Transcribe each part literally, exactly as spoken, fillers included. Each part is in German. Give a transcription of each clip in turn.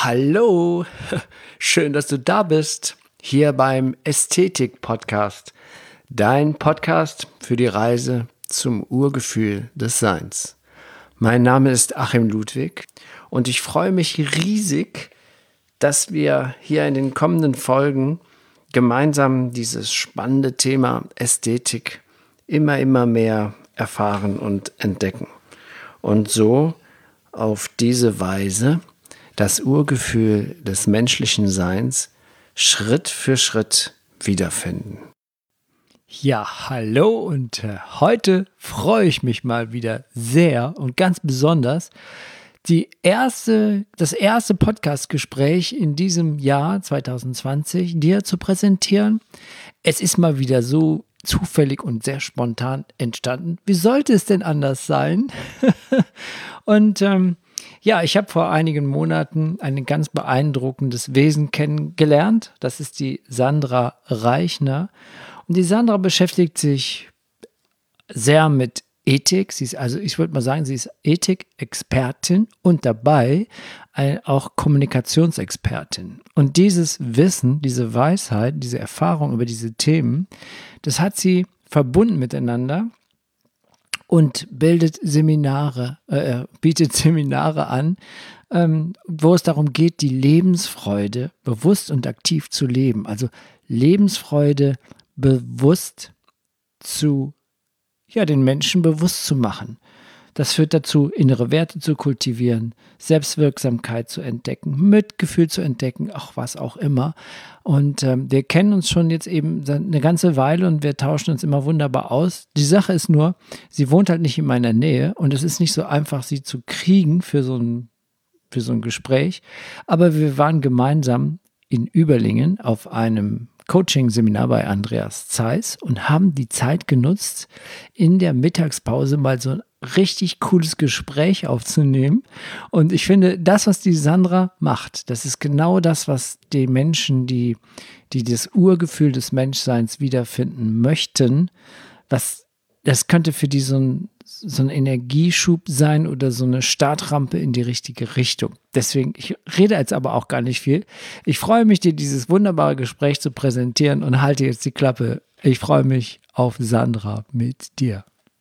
Hallo, schön, dass du da bist, hier beim Ästhetik-Podcast, dein Podcast für die Reise zum Urgefühl des Seins. Mein Name ist Achim Ludwig und ich freue mich riesig, dass wir hier in den kommenden Folgen gemeinsam dieses spannende Thema Ästhetik immer, immer mehr erfahren und entdecken. Und so auf diese Weise das Urgefühl des menschlichen Seins Schritt für Schritt wiederfinden. Ja, hallo und äh, heute freue ich mich mal wieder sehr und ganz besonders, die erste, das erste Podcast-Gespräch in diesem Jahr zwanzig zwanzig dir zu präsentieren. Es ist mal wieder so zufällig und sehr spontan entstanden. Wie sollte es denn anders sein? und ähm, Ja, ich habe vor einigen Monaten ein ganz beeindruckendes Wesen kennengelernt. Das ist die Sandra Reichner. Und die Sandra beschäftigt sich sehr mit Ethik. Sie ist also, ich würde mal sagen, sie ist Ethik-Expertin und dabei auch Kommunikationsexpertin. Und dieses Wissen, diese Weisheit, diese Erfahrung über diese Themen, das hat sie verbunden miteinander und bildet Seminare, äh, bietet Seminare an, ähm, wo es darum geht, die Lebensfreude bewusst und aktiv zu leben. Also Lebensfreude bewusst zu, ja, den Menschen bewusst zu machen. Das führt dazu, innere Werte zu kultivieren, Selbstwirksamkeit zu entdecken, Mitgefühl zu entdecken, auch was auch immer. Und ähm, wir kennen uns schon jetzt eben eine ganze Weile und wir tauschen uns immer wunderbar aus. Die Sache ist nur, sie wohnt halt nicht in meiner Nähe und es ist nicht so einfach, sie zu kriegen für so ein, für so ein Gespräch. Aber wir waren gemeinsam in Überlingen auf einem Coaching-Seminar bei Andreas Zeiss und haben die Zeit genutzt, in der Mittagspause mal so ein richtig cooles Gespräch aufzunehmen. Und ich finde, das, was die Sandra macht, das ist genau das, was die Menschen, die, die das Urgefühl des Menschseins wiederfinden möchten, was, das könnte für die so ein, so ein Energieschub sein oder so eine Startrampe in die richtige Richtung. Deswegen, ich rede jetzt aber auch gar nicht viel. Ich freue mich, dir dieses wunderbare Gespräch zu präsentieren und halte jetzt die Klappe. Ich freue mich auf Sandra mit dir.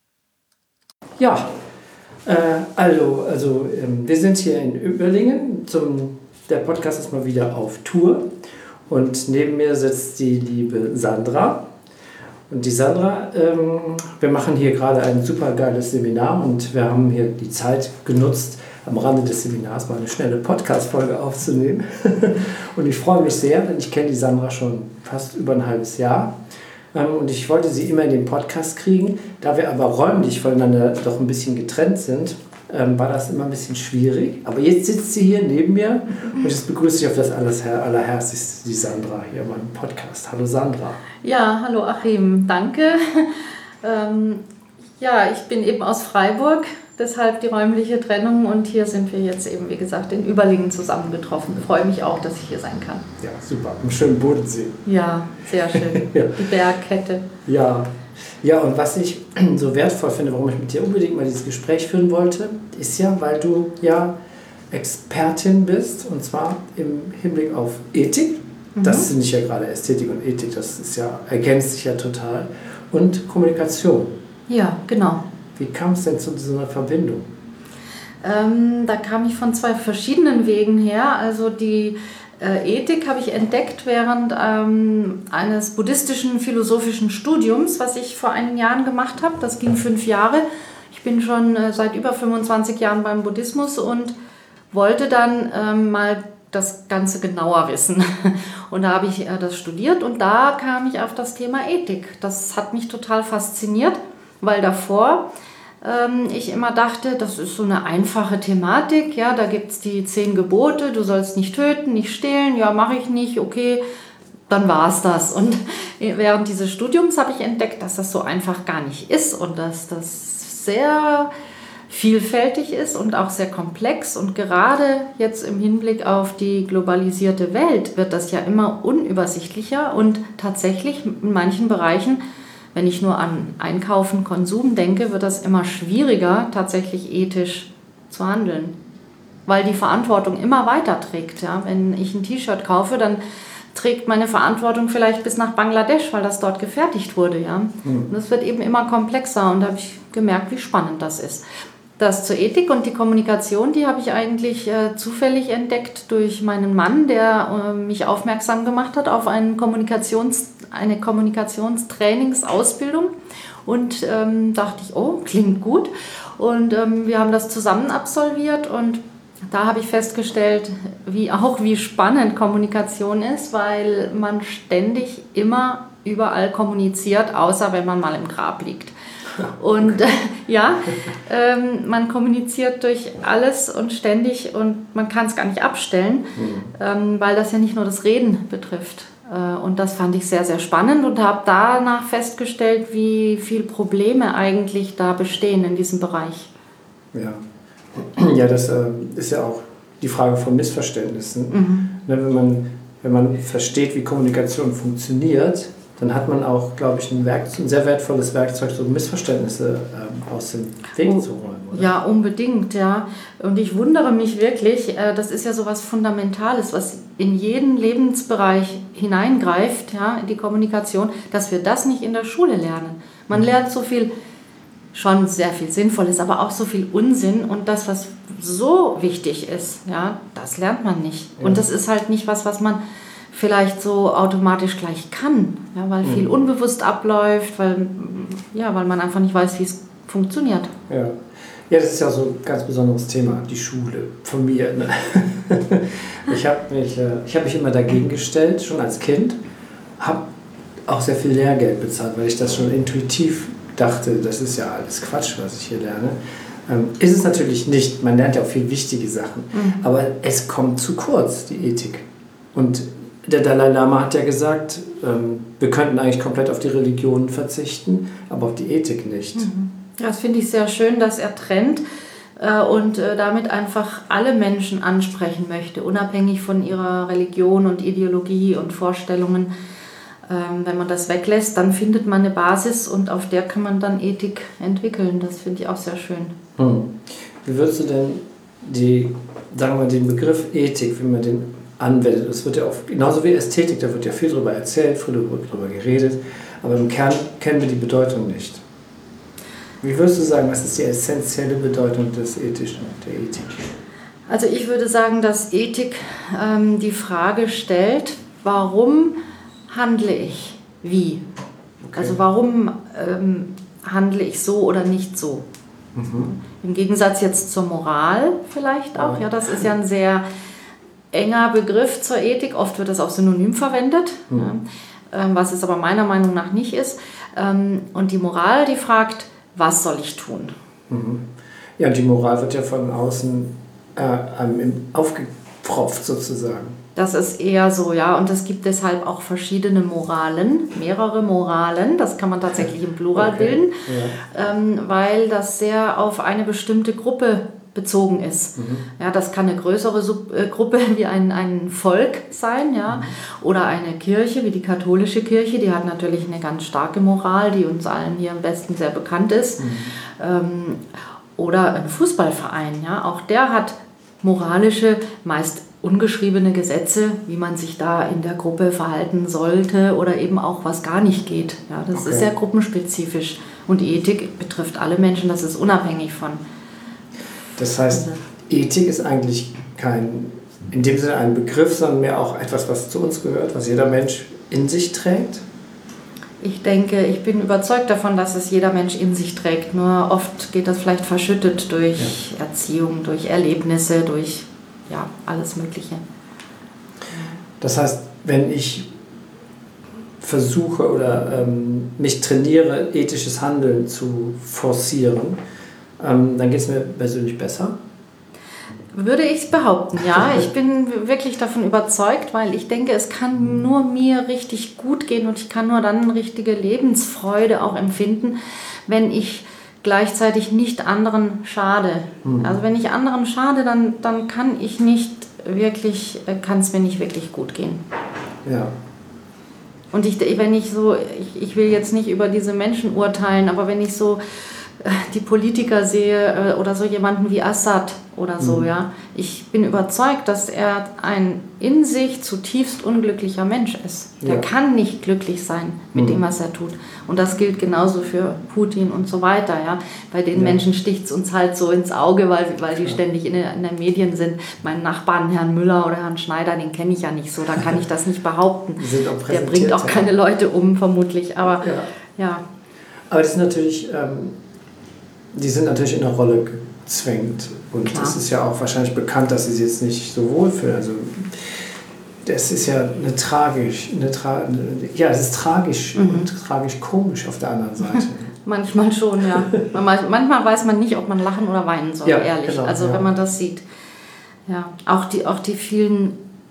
Ja, äh, also, also ähm, wir sind hier in Überlingen. Zum, der Podcast ist mal wieder auf Tour. Und neben mir sitzt die liebe Sandra. Und die Sandra, ähm, wir machen hier gerade ein super geiles Seminar und wir haben hier die Zeit genutzt, am Rande des Seminars mal eine schnelle Podcast-Folge aufzunehmen. Und ich freue mich sehr, denn ich kenne die Sandra schon fast über ein halbes Jahr. Und ich wollte sie immer in den Podcast kriegen. Da wir aber räumlich voneinander doch ein bisschen getrennt sind, ähm, war das immer ein bisschen schwierig. Aber jetzt sitzt sie hier neben mir und jetzt begrüße ich auf das aller, allerherzlichste die Sandra hier in meinem Podcast. Hallo Sandra. Ja, hallo Achim, danke. ähm, ja, ich bin eben aus Freiburg, deshalb die räumliche Trennung und hier sind wir jetzt eben, wie gesagt, in Überlingen zusammengetroffen. Ich freue mich auch, dass ich hier sein kann. Ja, super, am schönen Bodensee. Ja, sehr schön, ja. Die Bergkette. Ja. Ja, und was ich so wertvoll finde, warum ich mit dir unbedingt mal dieses Gespräch führen wollte, ist ja, weil du ja Expertin bist, und zwar im Hinblick auf Ethik. Mhm. Das sind nicht ja gerade Ästhetik und Ethik, das ist ja, ergänzt sich ja total. Und Kommunikation. Ja, genau. Wie kam es denn zu so einer Verbindung? Ähm, da kam ich von zwei verschiedenen Wegen her. Also die äh, Ethik habe ich entdeckt während ähm, eines buddhistischen philosophischen Studiums, was ich vor einigen Jahren gemacht habe. Das ging fünf Jahre. Ich bin schon äh, seit über fünfundzwanzig Jahren beim Buddhismus und wollte dann ähm, mal das Ganze genauer wissen. Und da habe ich äh, das studiert und da kam ich auf das Thema Ethik. Das hat mich total fasziniert, weil davor ähm, ich immer dachte, das ist so eine einfache Thematik. Ja, da gibt es die zehn Gebote, du sollst nicht töten, nicht stehlen. Ja, mache ich nicht, okay, dann war es das. Und während dieses Studiums habe ich entdeckt, dass das so einfach gar nicht ist und dass das sehr vielfältig ist und auch sehr komplex. Und gerade jetzt im Hinblick auf die globalisierte Welt wird das ja immer unübersichtlicher und tatsächlich in manchen Bereichen, wenn ich nur an Einkaufen, Konsum denke, wird das immer schwieriger, tatsächlich ethisch zu handeln. weil die Verantwortung immer weiter trägt. Ja? Wenn ich ein T-Shirt kaufe, dann trägt meine Verantwortung vielleicht bis nach Bangladesch, weil das dort gefertigt wurde. Ja? Mhm. Und das wird eben immer komplexer und da habe ich gemerkt, wie spannend das ist. Das zur Ethik und die Kommunikation, die habe ich eigentlich äh, zufällig entdeckt durch meinen Mann, der äh, mich aufmerksam gemacht hat auf einen Kommunikations, eine Kommunikationstrainingsausbildung. Und ähm, dachte ich, oh, klingt gut. Und ähm, wir haben das zusammen absolviert und da habe ich festgestellt, wie auch wie spannend Kommunikation ist, weil man ständig immer überall kommuniziert, außer wenn man mal im Grab liegt. Und äh, ja, ähm, man kommuniziert durch alles und ständig und man kann es gar nicht abstellen, mhm. ähm, weil das ja nicht nur das Reden betrifft. Äh, und das fand ich sehr, sehr spannend und habe danach festgestellt, wie viele Probleme eigentlich da bestehen in diesem Bereich. Ja, ja das äh, ist ja auch die Frage von Missverständnissen. Mhm. Ne, wenn man, wenn man versteht, wie Kommunikation funktioniert, dann hat man auch, glaube ich, ein, Werk, ein sehr wertvolles Werkzeug, so Missverständnisse ähm, aus dem Weg oh, zu räumen. Oder? Ja, unbedingt, ja. Und ich wundere mich wirklich, äh, das ist ja so was Fundamentales, was in jeden Lebensbereich hineingreift, ja, in die Kommunikation, dass wir das nicht in der Schule lernen. Man lernt so viel, schon sehr viel Sinnvolles, aber auch so viel Unsinn und das, was so wichtig ist, ja, das lernt man nicht. Ja. Und das ist halt nicht was, was man vielleicht so automatisch gleich kann, ja, weil viel unbewusst abläuft, weil, ja, weil man einfach nicht weiß, wie es funktioniert. Ja. Ja, das ist ja so ein ganz besonderes Thema, die Schule von mir. Ne? Ich habe mich, ich hab mich immer dagegen gestellt, schon als Kind, habe auch sehr viel Lehrgeld bezahlt, weil ich das schon intuitiv dachte, das ist ja alles Quatsch, was ich hier lerne. Ähm, ist es natürlich nicht, man lernt ja auch viel wichtige Sachen, mhm. aber es kommt zu kurz, die Ethik. Und der Dalai Lama hat ja gesagt, ähm, wir könnten eigentlich komplett auf die Religion verzichten, aber auf die Ethik nicht. Mhm. Das finde ich sehr schön, dass er trennt äh, und äh, damit einfach alle Menschen ansprechen möchte, unabhängig von ihrer Religion und Ideologie und Vorstellungen. Ähm, wenn man das weglässt, dann findet man eine Basis und auf der kann man dann Ethik entwickeln. Das finde ich auch sehr schön. Hm. Wie würdest du denn die, sagen wir, den Begriff Ethik, wie man den anwendet? Das wird ja auch, genauso wie Ästhetik, da wird ja viel drüber erzählt, viel drüber geredet, aber im Kern kennen wir die Bedeutung nicht. Wie würdest du sagen, was ist die essentielle Bedeutung des Ethischen, der Ethik? Also ich würde sagen, dass Ethik ähm, die Frage stellt, warum handle ich wie? Okay. Also warum ähm, handle ich so oder nicht so? Mhm. Im Gegensatz jetzt zur Moral vielleicht auch. Ja, das ist ja ein sehr enger Begriff zur Ethik. Oft wird das auch synonym verwendet, mhm. ja, ähm, was es aber meiner Meinung nach nicht ist. Ähm, und die Moral, die fragt, was soll ich tun? Mhm. Ja, und die Moral wird ja von außen äh, aufgepfropft sozusagen. Das ist eher so, ja. Und es gibt deshalb auch verschiedene Moralen, mehrere Moralen. Das kann man tatsächlich im Plural okay. bilden, ja. ähm, weil das sehr auf eine bestimmte Gruppe bezogen ist. Mhm. Ja, das kann eine größere Sub- äh, Gruppe wie ein, ein Volk sein, ja, mhm. oder eine Kirche wie die katholische Kirche, die hat natürlich eine ganz starke Moral, die uns allen hier im Westen sehr bekannt ist. Mhm. Ähm, oder ein Fußballverein, ja, auch der hat moralische, meist ungeschriebene Gesetze, wie man sich da in der Gruppe verhalten sollte oder eben auch was gar nicht geht. Ja, das okay. ist sehr gruppenspezifisch und die Ethik betrifft alle Menschen, das ist unabhängig von. Das heißt, Ethik ist eigentlich kein, in dem Sinne ein Begriff, sondern mehr auch etwas, was zu uns gehört, was jeder Mensch in sich trägt? Ich denke, ich bin überzeugt davon, dass es jeder Mensch in sich trägt. Nur oft geht das vielleicht verschüttet durch ja. Erziehung, durch Erlebnisse, durch ja, alles Mögliche. Das heißt, wenn ich versuche oder ähm, mich trainiere, ethisches Handeln zu forcieren, ähm, dann geht es mir persönlich besser? Würde ich behaupten, ja. Ich bin wirklich davon überzeugt, weil ich denke, es kann nur mir richtig gut gehen und ich kann nur dann richtige Lebensfreude auch empfinden, wenn ich gleichzeitig nicht anderen schade. Mhm. Also wenn ich anderen schade, dann, dann kann ich nicht wirklich, kann es mir nicht wirklich gut gehen. Ja. Und ich, wenn ich so, ich, ich will jetzt nicht über diese Menschen urteilen, aber wenn ich so die Politiker sehe oder so jemanden wie Assad oder so, mhm. ja. Ich bin überzeugt, dass er ein in sich zutiefst unglücklicher Mensch ist. Der ja. kann nicht glücklich sein mit mhm. dem, was er tut. Und das gilt genauso für Putin und so weiter, ja. Bei den ja. Menschen sticht es uns halt so ins Auge, weil, weil die ja. ständig in, der, in den Medien sind. Meinen Nachbarn, Herrn Müller oder Herrn Schneider, den kenne ich ja nicht so, da kann ich das nicht behaupten. Der bringt auch keine Leute um, vermutlich, aber ja. ja. Aber das ist natürlich... Ähm Die sind natürlich in eine Rolle gezwängt. Und Klar. es ist ja auch wahrscheinlich bekannt, dass sie sich jetzt nicht so wohlfühlen. Also, das ist ja eine tragisch, eine Tra- eine, ja, es ist tragisch mhm. und tragisch komisch auf der anderen Seite. Manchmal schon, ja. Manchmal weiß man nicht, ob man lachen oder weinen soll, ja, ehrlich. Genau, also, ja. wenn man das sieht. Ja, auch die, auch die vielen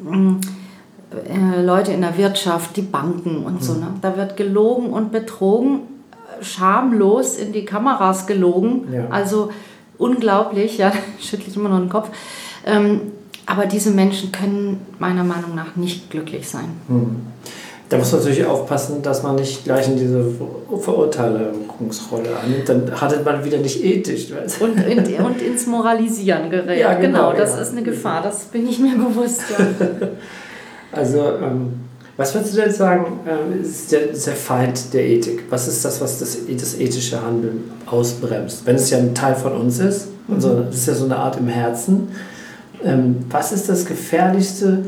äh, Leute in der Wirtschaft, die Banken und mhm. so. Ne? Da wird gelogen und betrogen. Schamlos in die Kameras gelogen, ja. also unglaublich, ja, schüttle ich immer noch den Kopf. Ähm, aber diese Menschen können meiner Meinung nach nicht glücklich sein. Hm. Da muss man natürlich aufpassen, dass man nicht gleich in diese Verurteilungsrolle annimmt, dann hat man wieder nicht ethisch. Und, in, und ins Moralisieren gerät, ja, genau, genau, das ja. ist eine Gefahr, das bin ich mir bewusst. Ja. Also, ähm, was würdest du denn sagen, äh, ist, der, ist der Feind der Ethik? Was ist das, was das, das ethische Handeln ausbremst? Wenn es ja ein Teil von uns ist, mhm. also, das ist ja so eine Art im Herzen. Ähm, was ist das Gefährlichste,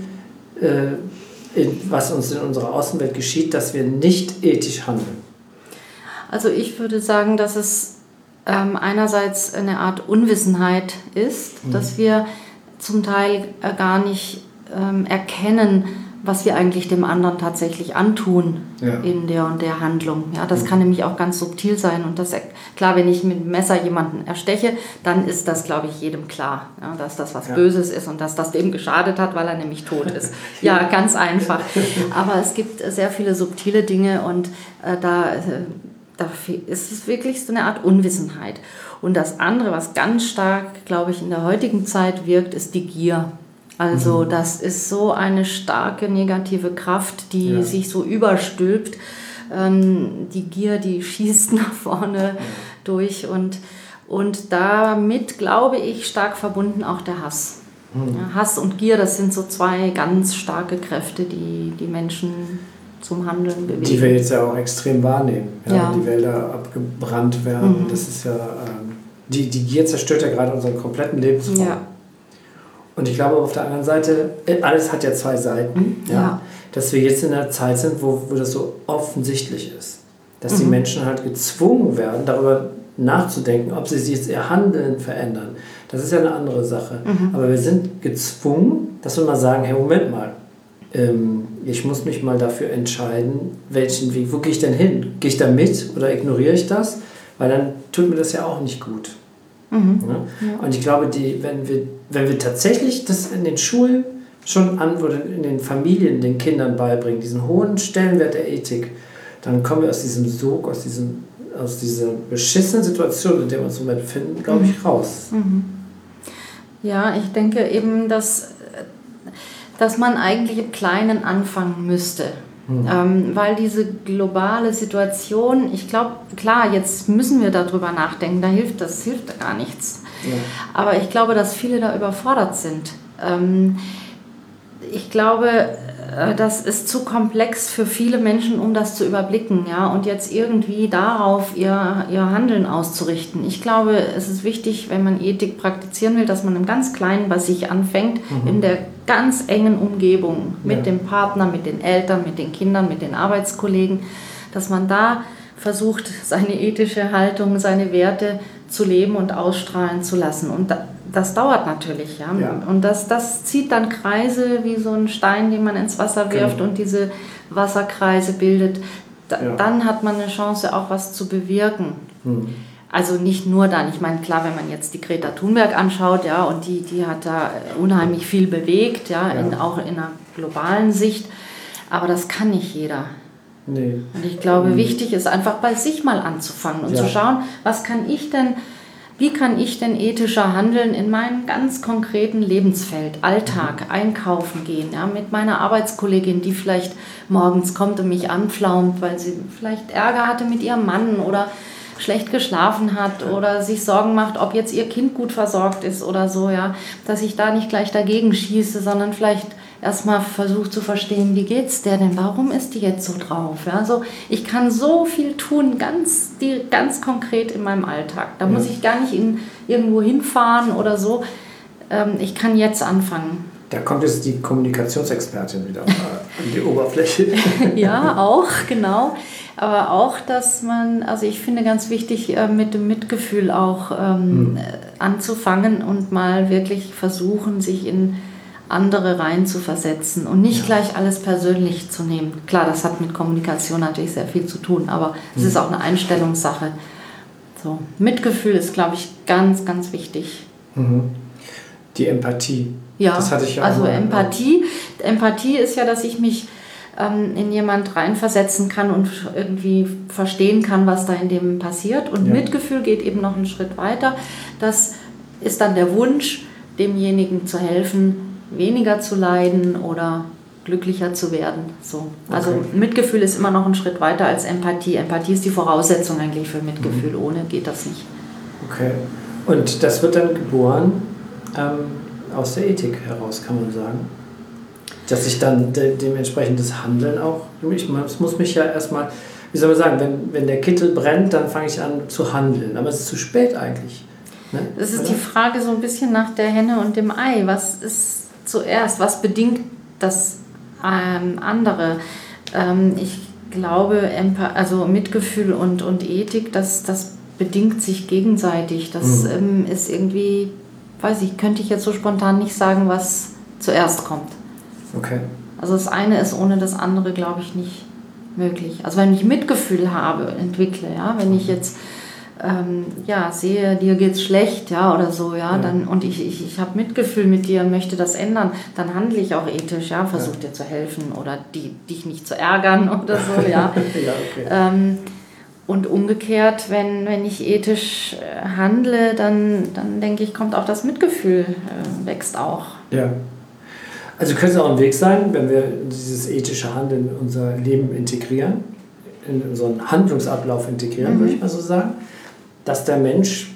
äh, in, was uns in unserer Außenwelt geschieht, dass wir nicht ethisch handeln? Also ich würde sagen, dass es ähm, einerseits eine Art Unwissenheit ist, mhm. dass wir zum Teil äh, gar nicht ähm, erkennen, was wir eigentlich dem anderen tatsächlich antun ja. in der und der Handlung. Ja, das mhm. kann nämlich auch ganz subtil sein. Und das, klar, wenn ich mit dem Messer jemanden ersteche, dann ist das, glaube ich, jedem klar, ja, dass das was ja. Böses ist und dass das dem geschadet hat, weil er nämlich tot ist. Ja, ganz einfach. Aber es gibt sehr viele subtile Dinge und äh, da, äh, da ist es wirklich so eine Art Unwissenheit. Und das andere, was ganz stark, glaube ich, in der heutigen Zeit wirkt, ist die Gier. Also das ist so eine starke negative Kraft, die ja. sich so überstülpt. Ähm, die Gier, die schießt nach vorne ja. durch und, und damit, glaube ich, stark verbunden auch der Hass. Mhm. Ja, Hass und Gier, das sind so zwei ganz starke Kräfte, die die Menschen zum Handeln bewegen. Die wir jetzt ja auch extrem wahrnehmen. Ja, ja. Die Wälder abgebrannt werden. Mhm. Das ist ja, ähm, die, die Gier zerstört ja gerade unseren kompletten Lebensraum. Ja. Und ich glaube, auf der anderen Seite, alles hat ja zwei Seiten, ja, ja. dass wir jetzt in einer Zeit sind, wo, wo das so offensichtlich ist. Dass mhm. die Menschen halt gezwungen werden, darüber nachzudenken, ob sie sich jetzt ihr Handeln verändern. Das ist ja eine andere Sache. Mhm. Aber wir sind gezwungen, dass wir mal sagen, hey, Moment mal, ähm, ich muss mich mal dafür entscheiden, welchen Weg, wo gehe ich denn hin? Gehe ich da mit oder ignoriere ich das? Weil dann tut mir das ja auch nicht gut. Mhm. Ja? Ja. Und ich glaube, die, wenn, wir, wenn wir tatsächlich das in den Schulen schon an oder in den Familien den Kindern beibringen, diesen hohen Stellenwert der Ethik, dann kommen wir aus diesem Sog, aus, diesem, aus dieser beschissenen Situation, in der wir uns im Moment befinden, glaube ich, raus. Mhm. Ja, ich denke eben, dass, dass man eigentlich im Kleinen anfangen müsste. Mhm. Ähm, weil diese globale Situation, ich glaube, klar, jetzt müssen wir darüber nachdenken, da hilft das hilft gar nichts. Ja. Aber ich glaube, dass viele da überfordert sind. Ähm, ich glaube, äh, das ist zu komplex für viele Menschen, um das zu überblicken, ja, und jetzt irgendwie darauf ihr, ihr Handeln auszurichten. Ich glaube, es ist wichtig, wenn man Ethik praktizieren will, dass man im ganz Kleinen bei sich anfängt, mhm. in der ganz engen Umgebung, mit ja. dem Partner, mit den Eltern, mit den Kindern, mit den Arbeitskollegen, dass man da versucht, seine ethische Haltung, seine Werte zu leben und ausstrahlen zu lassen. Und da, das dauert natürlich. Ja? Ja. Und das, das zieht dann Kreise wie so ein Stein, den man ins Wasser wirft genau. und diese Wasserkreise bildet. Da, ja. Dann hat man eine Chance, auch was zu bewirken. Mhm. Also nicht nur dann, ich meine, klar, wenn man jetzt die Greta Thunberg anschaut, ja, und die, die hat da unheimlich viel bewegt, ja, ja. In, auch in einer globalen Sicht, aber das kann nicht jeder. Nee. Und ich glaube, mhm. wichtig ist einfach bei sich mal anzufangen und ja. zu schauen, was kann ich denn, wie kann ich denn ethischer handeln in meinem ganz konkreten Lebensfeld, Alltag, mhm. einkaufen gehen, ja, mit meiner Arbeitskollegin, die vielleicht morgens kommt und mich anpflaumt, weil sie vielleicht Ärger hatte mit ihrem Mann oder schlecht geschlafen hat oder sich Sorgen macht, ob jetzt ihr Kind gut versorgt ist oder so, ja, dass ich da nicht gleich dagegen schieße, sondern vielleicht erstmal versuche zu verstehen, wie geht's der denn, warum ist die jetzt so drauf? Ja, also ich kann so viel tun, ganz, die, ganz konkret in meinem Alltag. Da ja. muss ich gar nicht in, irgendwo hinfahren oder so. Ähm, ich kann jetzt anfangen. Da kommt jetzt die Kommunikationsexpertin wieder an die Oberfläche. Ja, auch, genau. Aber auch, dass man, also ich finde ganz wichtig, mit dem Mitgefühl auch ähm, mhm. anzufangen und mal wirklich versuchen, sich in andere rein zu versetzen und nicht ja. gleich alles persönlich zu nehmen. Klar, das hat mit Kommunikation natürlich sehr viel zu tun, aber es mhm. ist auch eine Einstellungssache. So, Mitgefühl ist, glaube ich, ganz, ganz wichtig. Mhm. Die Empathie. Ja, das hatte ich ja also auch mal, Empathie. Empathie ist ja, dass ich mich ähm, in jemand reinversetzen kann und irgendwie verstehen kann, was da in dem passiert. Und ja. Mitgefühl geht eben noch einen Schritt weiter. Das ist dann der Wunsch, demjenigen zu helfen, weniger zu leiden oder glücklicher zu werden. So. Also okay. Mitgefühl ist immer noch ein Schritt weiter als Empathie. Empathie ist die Voraussetzung eigentlich für Mitgefühl. Mhm. Ohne geht das nicht. Okay. Und das wird dann geboren ähm, aus der Ethik heraus, kann man sagen. Dass ich dann de- dementsprechend das Handeln auch, ich muss mich ja erstmal, wie soll man sagen, wenn, wenn der Kittel brennt, dann fange ich an zu handeln. Aber es ist zu spät eigentlich. Ne? Das ist Oder? Die Frage so ein bisschen nach der Henne und dem Ei. Was ist zuerst? Was bedingt das ähm, andere? Ähm, ich glaube, Empa- also Mitgefühl und, und Ethik, das, das bedingt sich gegenseitig. Das mhm. ähm, ist irgendwie, weiß ich, könnte ich jetzt so spontan nicht sagen, was zuerst kommt. Okay. Also das eine ist ohne das andere, glaube ich, nicht möglich. Also wenn ich Mitgefühl habe, entwickle, ja, wenn ich jetzt ähm, ja, sehe, dir geht's schlecht, ja, oder so, ja, ja. dann und ich, ich, ich habe Mitgefühl mit dir und möchte das ändern, dann handle ich auch ethisch, ja, versuche ja. dir zu helfen oder die, dich nicht zu ärgern oder so, ja. ja okay. ähm, und umgekehrt, wenn, wenn ich ethisch handle, dann, dann denke ich, kommt auch das Mitgefühl, äh, wächst auch. Ja. Also könnte es auch ein Weg sein, wenn wir dieses ethische Handeln in unser Leben integrieren, in unseren Handlungsablauf integrieren, mhm. würde ich mal so sagen, dass der Mensch,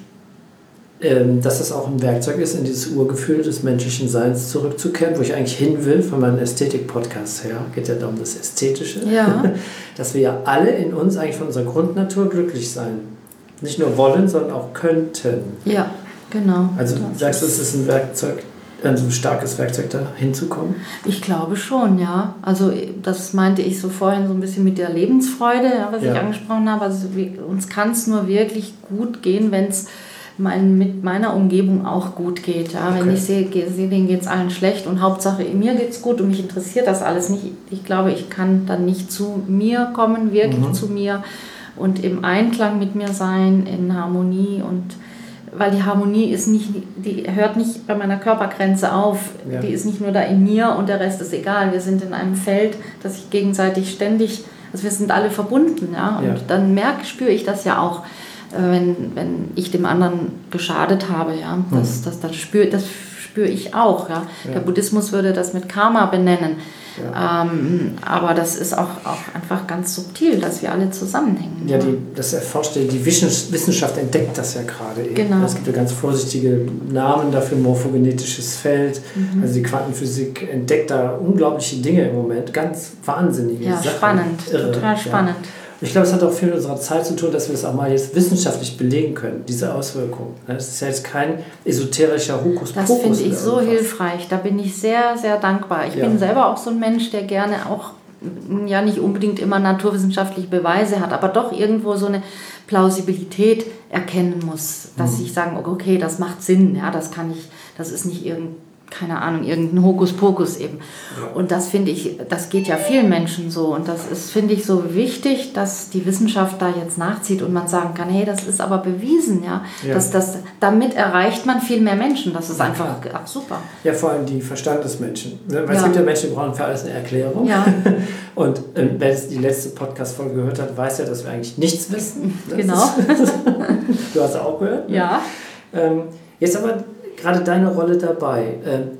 ähm, dass das auch ein Werkzeug ist, in dieses Urgefühl des menschlichen Seins zurückzukehren, wo ich eigentlich hin will, von meinem Ästhetik-Podcast her, geht ja darum das Ästhetische, ja. dass wir ja alle in uns eigentlich von unserer Grundnatur glücklich sein. Nicht nur wollen, sondern auch könnten. Ja, genau. Also das sagst du, es ist ein Werkzeug, ein so starkes Werkzeug, da hinzukommen? Ich glaube schon, ja. Also das meinte ich so vorhin so ein bisschen mit der Lebensfreude, ja, was ja. ich angesprochen habe. Also uns kann es nur wirklich gut gehen, wenn es mein, mit meiner Umgebung auch gut geht. Ja. Wenn okay. ich sehe, sehe denen geht es allen schlecht und Hauptsache mir geht es gut und mich interessiert das alles nicht. Ich glaube, ich kann dann nicht zu mir kommen, wirklich mhm. zu mir und im Einklang mit mir sein, in Harmonie und weil die Harmonie ist nicht, die hört nicht bei meiner Körpergrenze auf. Ja. Die ist nicht nur da in mir und der Rest ist egal. Wir sind in einem Feld, das sich gegenseitig ständig, also wir sind alle verbunden, ja. Und ja. dann merke, spüre ich das ja auch, wenn, wenn ich dem anderen geschadet habe, ja. Das, mhm. das, das, spüre, das spüre ich auch, ja. ja. Der Buddhismus würde das mit Karma benennen. Ja. Ähm, aber das ist auch, auch einfach ganz subtil, dass wir alle zusammenhängen. Ja, die, das erforscht, die Wissenschaft entdeckt das ja gerade eben. Genau. Es gibt ja ganz vorsichtige Namen dafür, morphogenetisches Feld. Mhm. Also die Quantenphysik entdeckt da unglaubliche Dinge im Moment, ganz wahnsinnige ja, Sachen. Ja, spannend, Irre. total spannend. Ja. Ich glaube, es hat auch viel mit unserer Zeit zu tun, dass wir das auch mal jetzt wissenschaftlich belegen können, diese Auswirkungen. Das ist ja jetzt kein esoterischer Hokuspokus. Das finde ich so hilfreich. Da bin ich sehr, sehr dankbar. Ich ja. bin selber auch so ein Mensch, der gerne auch ja nicht unbedingt immer naturwissenschaftliche Beweise hat, aber doch irgendwo so eine Plausibilität erkennen muss, dass mhm. ich sagen, okay, das macht Sinn, ja, das kann ich, das ist nicht irgend keine Ahnung, irgendein Hokuspokus eben. Ja. Und das finde ich, das geht ja vielen Menschen so. Und das ist, finde ich, so wichtig, dass die Wissenschaft da jetzt nachzieht und man sagen kann, hey, das ist aber bewiesen, ja. ja. Dass das, damit erreicht man viel mehr Menschen. Das ist ja, einfach ach, super. Ja, vor allem die Verstandesmenschen. Weil ja. es gibt ja Menschen, die brauchen für alles eine Erklärung. Ja. Und ähm, wer jetzt die letzte Podcast-Folge gehört hat, weiß ja, dass wir eigentlich nichts wissen. Das genau. Ist, du hast auch gehört? Ne? Ja. Ähm, jetzt aber gerade deine Rolle dabei.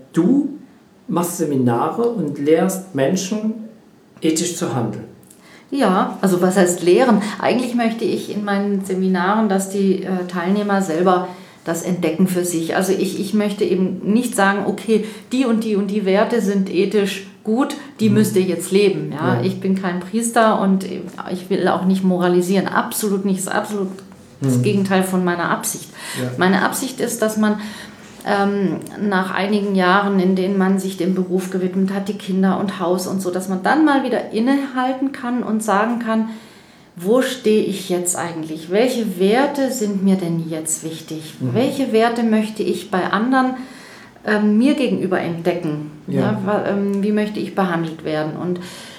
Du machst Seminare und lehrst Menschen, ethisch zu handeln. Ja, also was heißt lehren? Eigentlich möchte ich in meinen Seminaren, dass die äh, Teilnehmer selber das entdecken für sich. Also ich, ich möchte eben nicht sagen, okay, die und die und die Werte sind ethisch gut, die mhm. müsst ihr jetzt leben. Ja? Ja. Ich bin kein Priester und ich will auch nicht moralisieren. Absolut nicht, das ist absolut mhm. das Gegenteil von meiner Absicht. Ja. Meine Absicht ist, dass man ähm, nach einigen Jahren, in denen man sich dem Beruf gewidmet hat, die Kinder und Haus und so, dass man dann mal wieder innehalten kann und sagen kann, wo stehe ich jetzt eigentlich? Welche Werte sind mir denn jetzt wichtig? Mhm. Welche Werte möchte ich bei anderen ähm, mir gegenüber entdecken? Ja. Ja, ähm, wie möchte ich behandelt werden? Und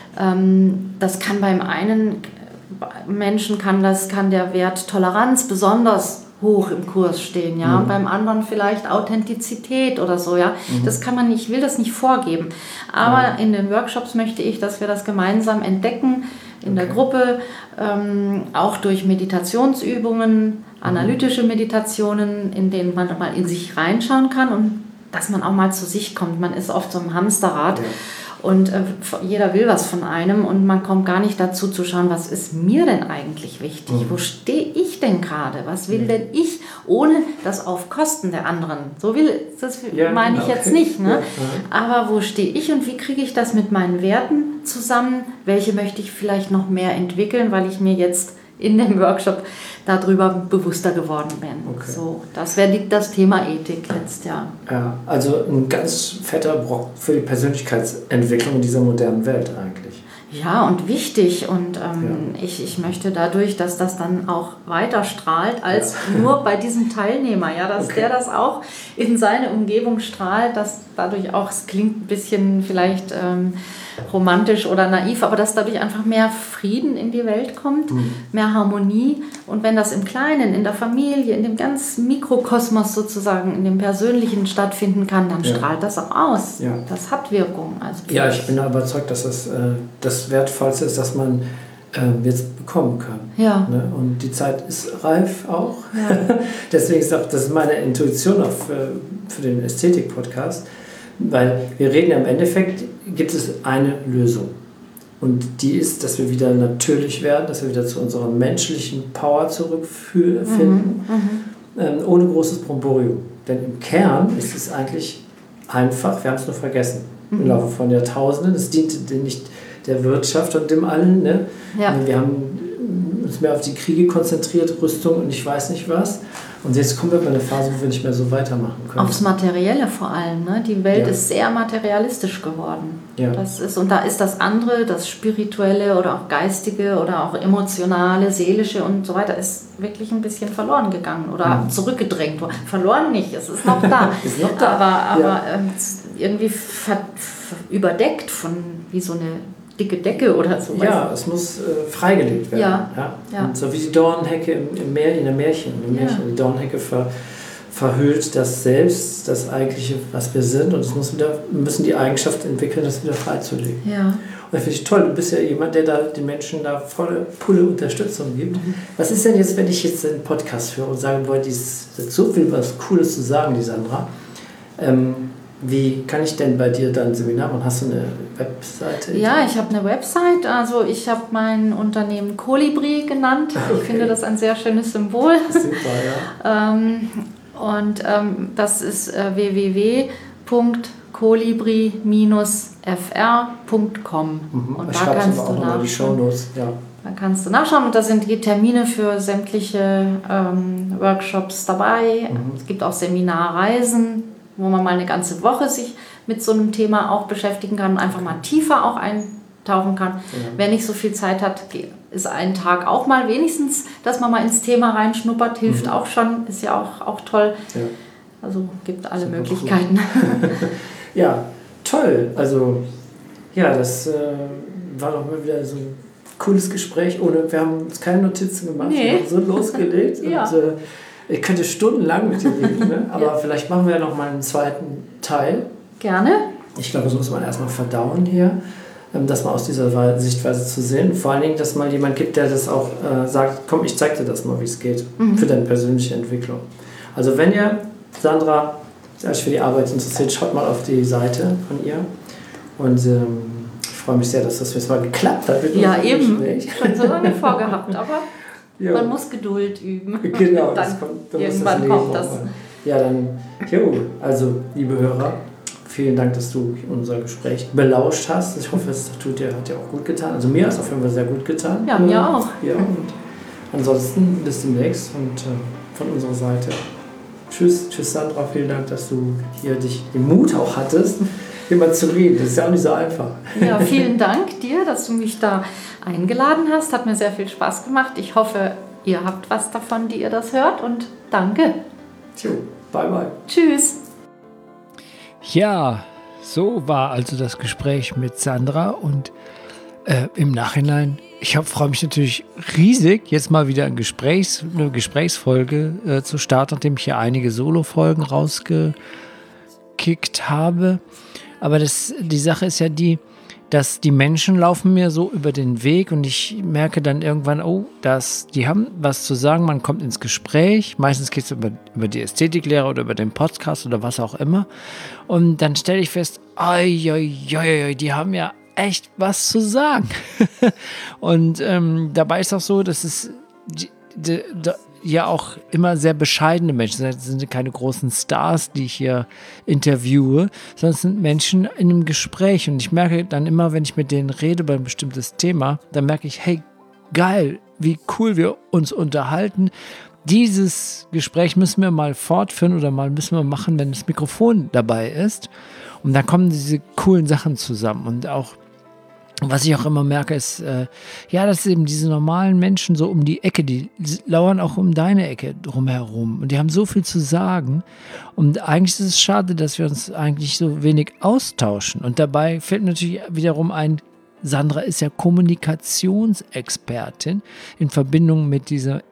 ähm, das kann beim einen Menschen, kann, das, kann der Wert Toleranz besonders hoch im Kurs stehen, ja, mhm. und beim anderen vielleicht Authentizität oder so, ja. Mhm. Das kann man nicht, ich will das nicht vorgeben. Aber mhm. in den Workshops möchte ich, dass wir das gemeinsam entdecken, in okay. der Gruppe, ähm, auch durch Meditationsübungen, analytische Meditationen, in denen man mal in sich reinschauen kann und dass man auch mal zu sich kommt. Man ist oft so im Hamsterrad. Ja. Und äh, jeder will was von einem und man kommt gar nicht dazu zu schauen, was ist mir denn eigentlich wichtig? Mhm. Wo stehe ich denn gerade? Was will mhm. denn ich, ohne das auf Kosten der anderen? So will das ja, meine ich okay. jetzt nicht. Ne? Ja, ja. Aber wo stehe ich und wie kriege ich das mit meinen Werten zusammen? Welche möchte ich vielleicht noch mehr entwickeln, weil ich mir jetzt in dem Workshop darüber bewusster geworden bin. Okay. So, das wäre das Thema Ethik jetzt, ja. Ja, also ein ganz fetter Brocken für die Persönlichkeitsentwicklung in dieser modernen Welt eigentlich. Ja, und wichtig. Und ähm, ja. ich, ich möchte dadurch, dass das dann auch weiter strahlt, als ja. nur bei diesem Teilnehmer, ja, dass okay. der das auch in seine Umgebung strahlt, dass dadurch auch, es klingt ein bisschen vielleicht ähm, romantisch oder naiv, aber dass dadurch einfach mehr Frieden in die Welt kommt, mhm. mehr Harmonie. Und wenn das im Kleinen, in der Familie, in dem ganzen Mikrokosmos sozusagen, in dem Persönlichen stattfinden kann, dann ja. strahlt das auch aus. Ja. Das hat Wirkung. Also ja, ich bin überzeugt, dass das äh, das Wertvollste ist, dass man äh, jetzt bekommen kann. Ja. Ne? Und die Zeit ist reif auch. Ja. Deswegen ist auch, das ist meine Intuition auch für, für den Ästhetik-Podcast. Weil wir reden ja im Endeffekt, gibt es eine Lösung. Und die ist, dass wir wieder natürlich werden, dass wir wieder zu unserer menschlichen Power zurückfinden, mhm, ähm, ohne großes Bromborium. Denn im Kern ist es eigentlich einfach, wir haben es nur vergessen, mhm. im Laufe von Jahrtausenden. Es diente nicht der Wirtschaft und dem allen. Ne? Ja. Wir haben uns mehr auf die Kriege konzentriert, Rüstung und ich weiß nicht was. Und jetzt kommen wir in eine Phase, wo wir nicht mehr so weitermachen können. Aufs Materielle vor allem. Ne? Die Welt ja. ist sehr materialistisch geworden. Ja. Das ist, und da ist das andere, das Spirituelle oder auch Geistige oder auch Emotionale, Seelische und so weiter, ist wirklich ein bisschen verloren gegangen oder mhm. zurückgedrängt worden. Verloren nicht, es ist noch da. ist noch da. Aber, aber ja. ähm, irgendwie ver, ver, überdeckt von wie so eine dicke Decke oder so. Ja, es muss äh, freigelegt werden. Ja. Ja? Ja. Und so wie die Dornenhecke im, im Meer, in der Märchen. Im Märchen. Ja. Die Dornenhecke ver, verhüllt das Selbst, das Eigentliche, was wir sind. Und es muss wieder, wir müssen die Eigenschaft entwickeln, das wieder freizulegen. Ja. Und das finde ich toll. Du bist ja jemand, der da den Menschen da volle Pulle Unterstützung gibt. Mhm. Was ist denn jetzt, wenn ich jetzt einen Podcast höre und sage, boah, dieses hat so viel was Cooles zu sagen, die Sandra. Ähm, Wie kann ich denn bei dir dann Seminar machen? Hast du eine Webseite? Ja, ich habe eine Website. Also ich habe mein Unternehmen Kolibri genannt. Okay. Ich finde das ein sehr schönes Symbol. Super, ja. ähm, und ähm, das ist äh, w w w punkt kolibri Bindestrich f r punkt com. Mhm. Und ich da kannst aber du auch nochmal die Shownotes. Ja. Da kannst du nachschauen und da sind die Termine für sämtliche ähm, Workshops dabei. Mhm. Es gibt auch Seminarreisen, wo man mal eine ganze Woche sich mit so einem Thema auch beschäftigen kann und einfach mal tiefer auch eintauchen kann. Ja. Wer nicht so viel Zeit hat, ist ein Tag auch mal wenigstens, dass man mal ins Thema reinschnuppert, hilft mhm. auch schon, ist ja auch, auch toll. Ja. Also gibt alle Super Möglichkeiten. Cool. Ja, toll. Also ja, das äh, war doch mal wieder so ein cooles Gespräch. Ohne, wir haben uns keine Notizen gemacht, nee. wir haben so losgelegt. ja. und, äh, ich könnte stundenlang mit dir reden, ne? aber ja. vielleicht machen wir noch mal einen zweiten Teil. Gerne. Ich glaube, das muss man erstmal verdauen hier, das mal aus dieser Sichtweise zu sehen. Vor allen Dingen, dass mal jemand gibt, der das auch äh, sagt, komm, ich zeig dir das mal, wie es geht, mhm. für deine persönliche Entwicklung. Also wenn ihr, Sandra, euch für die Arbeit interessiert, schaut mal auf die Seite von ihr und ähm, ich freue mich sehr, dass das jetzt mal geklappt hat. Mit Ja, unserem eben. Gespräch. Schon so lange vorgehabt, aber Ja. man muss Geduld üben. Genau, das Dann kommt, da muss irgendwann das Leben kommt das. auch mal. Ja, dann, jo, also liebe Hörer, vielen Dank, dass du unser Gespräch belauscht hast. Ich hoffe, es tut dir, hat dir auch gut getan. Also mir hat es auf jeden Fall sehr gut getan. Ja, mir auch. Ja, und ansonsten bis demnächst und äh, von unserer Seite. Tschüss, tschüss Sandra, vielen Dank, dass du hier dich den Mut auch hattest, immer zu reden. Das ist ja auch nicht so einfach. Ja, vielen Dank dir, dass du mich da eingeladen hast. Hat mir sehr viel Spaß gemacht. Ich hoffe, ihr habt was davon, die ihr das hört, und danke. Tjo, bye bye. Tschüss. Ja, so war also das Gespräch mit Sandra und äh, im Nachhinein, ich freue mich natürlich riesig, jetzt mal wieder ein Gesprächs, eine Gesprächsfolge äh, zu starten, nachdem ich hier einige Solo-Folgen rausgekickt habe. Aber das, die Sache ist ja die, dass die Menschen laufen mir so über den Weg und ich merke dann irgendwann, oh, das, die haben was zu sagen, man kommt ins Gespräch, meistens geht es über, über die Ästhetiklehre oder über den Podcast oder was auch immer, und dann stelle ich fest, oi, oi, oi, oi, die haben ja echt was zu sagen. Und ähm, dabei ist auch so, dass es die, die, die, ja auch immer sehr bescheidene Menschen sind. Es sind keine großen Stars, die ich hier interviewe, sondern es sind Menschen in einem Gespräch. Und ich merke dann immer, wenn ich mit denen rede über ein bestimmtes Thema, dann merke ich, hey, geil, wie cool wir uns unterhalten. Dieses Gespräch müssen wir mal fortführen oder mal müssen wir machen, wenn das Mikrofon dabei ist. Und dann kommen diese coolen Sachen zusammen. Und auch was ich auch immer merke, ist, äh, ja, dass eben diese normalen Menschen so um die Ecke, die lauern auch um deine Ecke drumherum. Und die haben so viel zu sagen. Und eigentlich ist es schade, dass wir uns eigentlich so wenig austauschen. Und dabei fällt natürlich wiederum ein, Sandra ist ja Kommunikationsexpertin in Verbindung mit dieser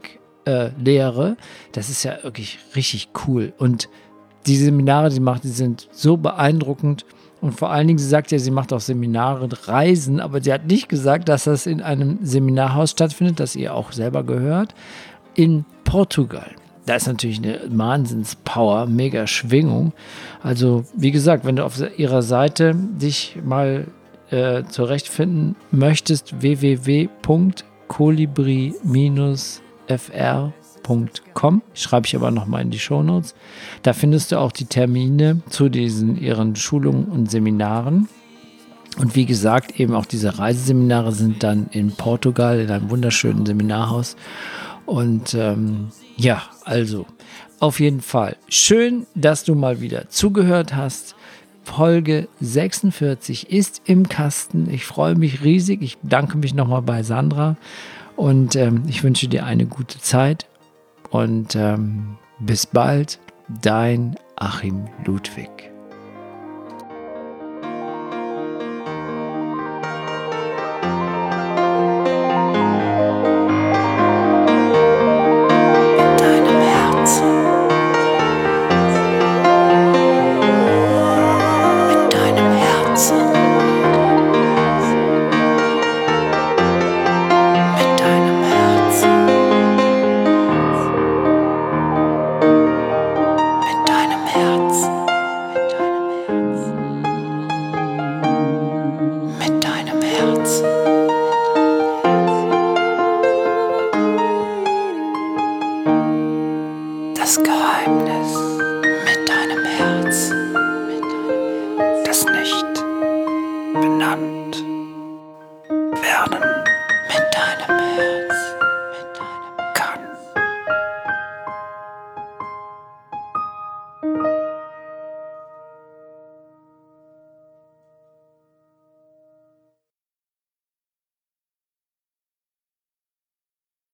Ethiklehre. Das ist ja wirklich richtig cool. Und die Seminare, die sie macht, die sind so beeindruckend. Und vor allen Dingen, sie sagt ja, sie macht auch Seminare, Reisen, aber sie hat nicht gesagt, dass das in einem Seminarhaus stattfindet, das ihr auch selber gehört, in Portugal. Da ist natürlich eine Wahnsinnspower, mega Schwingung. Also, wie gesagt, wenn du auf ihrer Seite dich mal äh, zurechtfinden möchtest, w w w punkt kolibri Bindestrich f r punkt com, schreibe ich aber nochmal in die Shownotes. Da findest du auch die Termine zu diesen ihren Schulungen und Seminaren. Und wie gesagt, eben auch diese Reiseseminare sind dann in Portugal in einem wunderschönen Seminarhaus. Und ähm, ja, also auf jeden Fall schön, dass du mal wieder zugehört hast. Folge sechsundvierzig ist im Kasten. Ich freue mich riesig. Ich bedanke mich nochmal bei Sandra und ähm, ich wünsche dir eine gute Zeit. Und ähm, bis bald, dein Achim Ludwig. Kann.